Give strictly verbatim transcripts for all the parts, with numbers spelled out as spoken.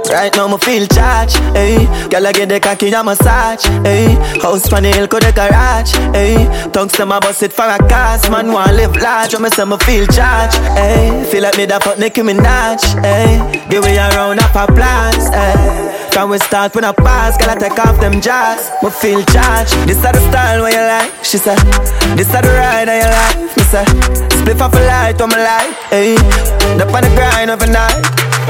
Right now me feel charged, ayy. Girl I get the cocky a massage, ayy. House pan the hill ko the garage, ayy. Tongues to my bust it for a cast. Man want live large, when me say me feel charged, ayy. Feel like me da fuck Nicki Minaj, ayy. Give me a round of applause, ayy. Can we start when I pass? Girl I take off them jars, me feel charged. This is the style where you like, she said. This is the ride of your life, me say. Split off a light on my light, ayy. Up on the grind overnight.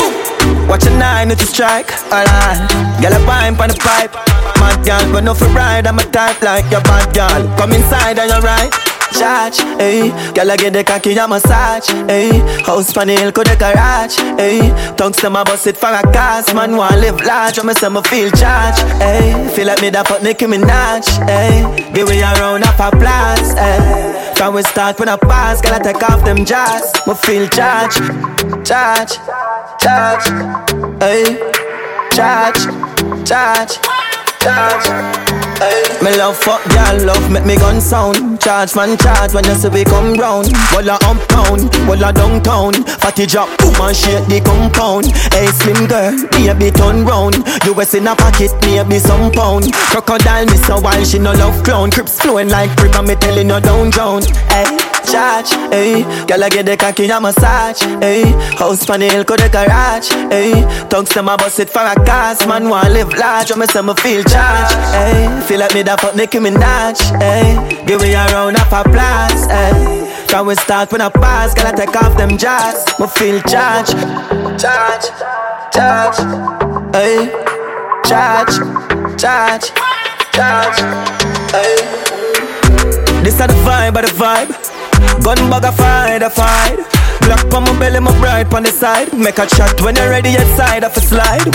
Watch a nine to strike, alright. Girl a pipe on the pipe. Mad girl, but no for ride. I'm a type like your bad girl. Come inside and you're right. Charge, ayy. Girl I get the cocky a massage, ayy. House pan the hill ko the garage, ayy. Tongues to my bust it for a cast. Man want live large, when me say me feel charged, ayy. Feel like me da fuck Nicki Minaj, ayy. Give me a round of applause, ayy. Can we start when I pass? Girl I take off them jars, me feel charged, charge, charge, ayy. Charge, charge, charge, ayy. Me love fuck girl, love make me gun sound. Charge man charge when you see we come round. Walla uptown, walla downtown. Fatty drop, boom and shake the compound. Hey slim girl, baby turn round. U S in a pocket, maybe some pound. Crocodile miss a while, she no love clown. Crips flowing like river, me telling you don't drown. Hey, charge, ayy. Girl I get the cocky a massage, ayy. House pan the hill ko the garage, ayy. Tongues to my bust it for a cast. Man want live large, when me say me feel charged, ayy. Feel like me da fuck Nicki Minaj, ayy. Give me a round of applause, ayy. Can we start when I pass? Girl I take off them jars, me feel charged, charge, charge, ayy. Charge, charge, charge, ayy. This is the vibe of the vibe. Gun bag a fight, a fight. Black on my belly, my bright on the side. Make a shot when you're ready outside of a slide.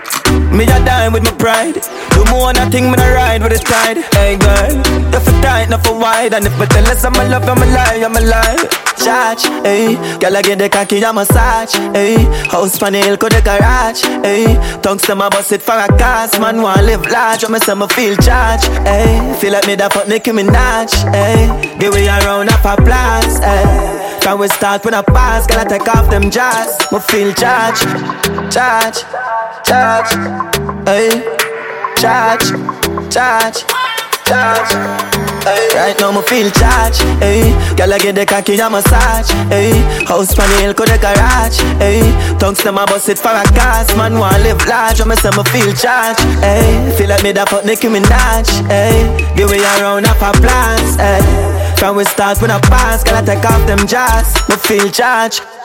Me a dine with my pride. Do more than thing, me a ride with the tide. Hey girl, you for tight, not for wide. And if I tell us I'm a love, I'm a lie, I'm a lie. Charge, ayy. Girl I get the cocky a massage, ayy. House pan the hill ko the garage, ayy. Tongues to my bust it for a cast. Man want live large, when me say me feel charged, ayy. Feel like me da fuck Nicki Minaj, ayy. Give me a round of applause, ayy. Can we start when I pass? Girl I take off them jars, me feel charged, charge, charge, ayy. Charge, charge, charge, ayy. Right now me feel charged, ayy. Girl I get the cocky a massage, ayy. House pan the hill ko the garage, ayy. Tongues to my bust it for a cast. Man want live large, when me say me feel charged, ayy. Feel like me da fuck Nicki Minaj, ayy. Give me a round of applause, ayy. Can we start when I pass? Girl I take off them jars, me feel charged.